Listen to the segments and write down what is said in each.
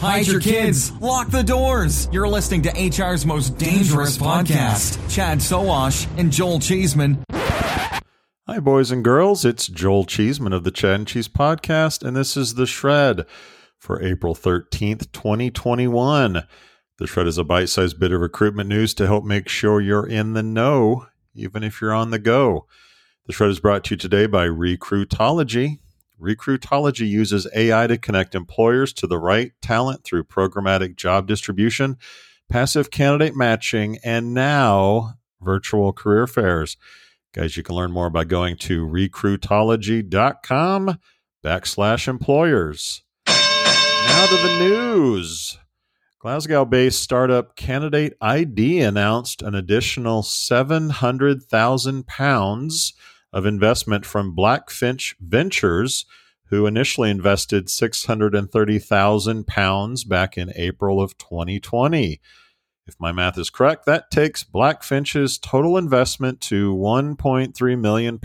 Hide your kids. Lock the doors. You're listening to HR's most dangerous podcast. Chad Sowash and Joel Cheeseman. Hi, boys and girls. It's Joel Cheeseman of the Chad and Cheese Podcast, and this is The Shred for April 13th, 2021. The Shred is a bite-sized bit of recruitment news to help make sure you're in the know, even if you're on the go. The Shred is brought to you today by Recruitology. Recruitology uses AI to connect employers to the right talent through programmatic job distribution, passive candidate matching, and now virtual career fairs. Guys, you can learn more by going to recruitology.com/employers. Now to the news. Glasgow-based startup Candidate ID announced an additional £700,000 of investment from Blackfinch Ventures, who initially invested £630,000 back in April of 2020. If my math is correct, that takes Blackfinch's total investment to £1.3 million,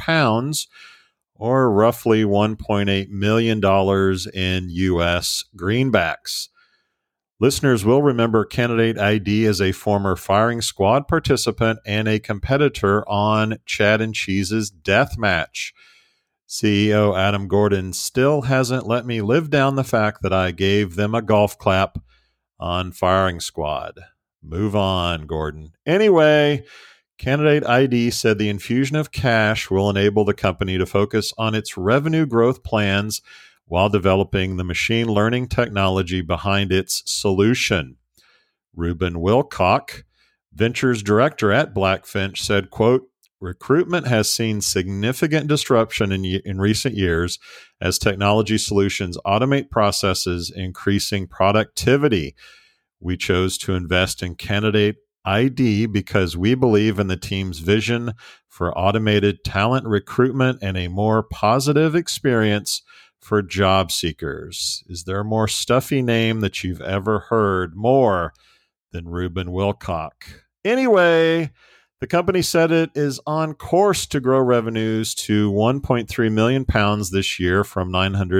or roughly $1.8 million in U.S. greenbacks. Listeners will remember Candidate ID as a former firing squad participant and a competitor on Chad and Cheese's Deathmatch. CEO Adam Gordon still hasn't let me live down the fact that I gave them a golf clap on firing squad. Move on, Gordon. Anyway, Candidate ID said the infusion of cash will enable the company to focus on its revenue growth plans while developing the machine learning technology behind its solution. Ruben Wilcock, Ventures Director at Blackfinch, said, quote, "Recruitment has seen significant disruption in recent years as technology solutions automate processes, increasing productivity. We chose to invest in Candidate ID because we believe in the team's vision for automated talent recruitment and a more positive experience for job seekers." Is there a more stuffy name that you've ever heard more than Ruben Wilcock? Anyway, the company said it is on course to grow revenues to £1.3 million this year from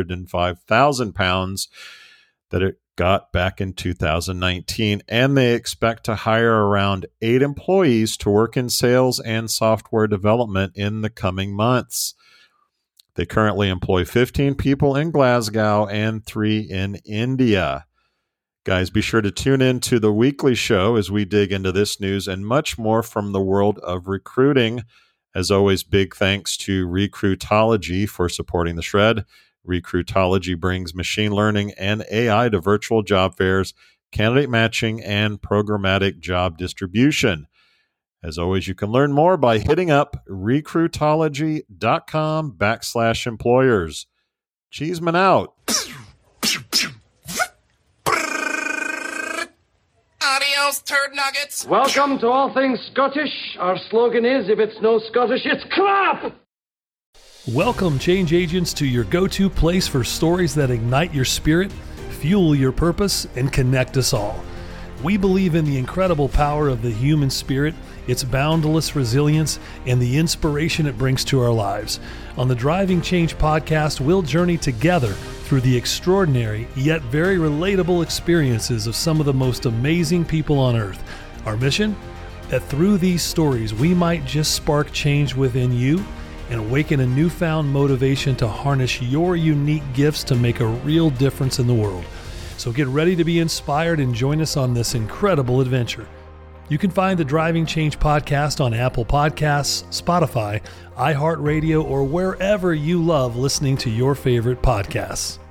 £905,000 that it got back in 2019, and they expect to hire around 8 employees to work in sales and software development in the coming months. They currently employ 15 people in Glasgow and 3 in India. Guys, be sure to tune in to the weekly show as we dig into this news and much more from the world of recruiting. As always, big thanks to Recruitology for supporting the Shred. Recruitology brings machine learning and AI to virtual job fairs, candidate matching, and programmatic job distribution. As always, you can learn more by hitting up recruitology.com/employers. Cheeseman out. Adios, turd nuggets. Welcome to All Things Scottish. Our slogan is, if it's no Scottish, it's crap! Welcome, change agents, to your go-to place for stories that ignite your spirit, fuel your purpose, and connect us all. We believe in the incredible power of the human spirit, its boundless resilience, and the inspiration it brings to our lives. On the Driving Change podcast, we'll journey together through the extraordinary yet very relatable experiences of some of the most amazing people on earth. Our mission? That through these stories, we might just spark change within you and awaken a newfound motivation to harness your unique gifts to make a real difference in the world. So get ready to be inspired and join us on this incredible adventure. You can find the Driving Change podcast on Apple Podcasts, Spotify, iHeartRadio, or wherever you love listening to your favorite podcasts.